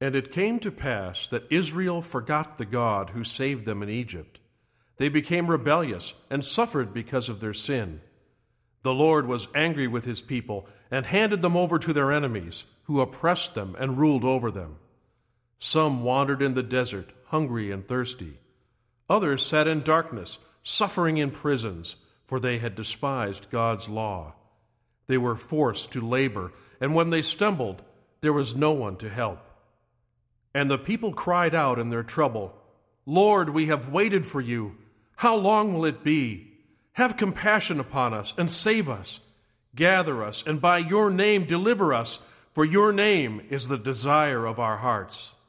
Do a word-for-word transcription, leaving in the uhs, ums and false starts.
And it came to pass that Israel forgot the God who saved them in Egypt. They became rebellious and suffered because of their sin. The Lord was angry with his people and handed them over to their enemies, who oppressed them and ruled over them. Some wandered in the desert, hungry and thirsty. Others sat in darkness, suffering in prisons, for they had despised God's law. They were forced to labor, and when they stumbled, there was no one to help. And the people cried out in their trouble, "Lord, we have waited for you. How long will it be? Have compassion upon us and save us. Gather us, and by your name deliver us, for your name is the desire of our hearts."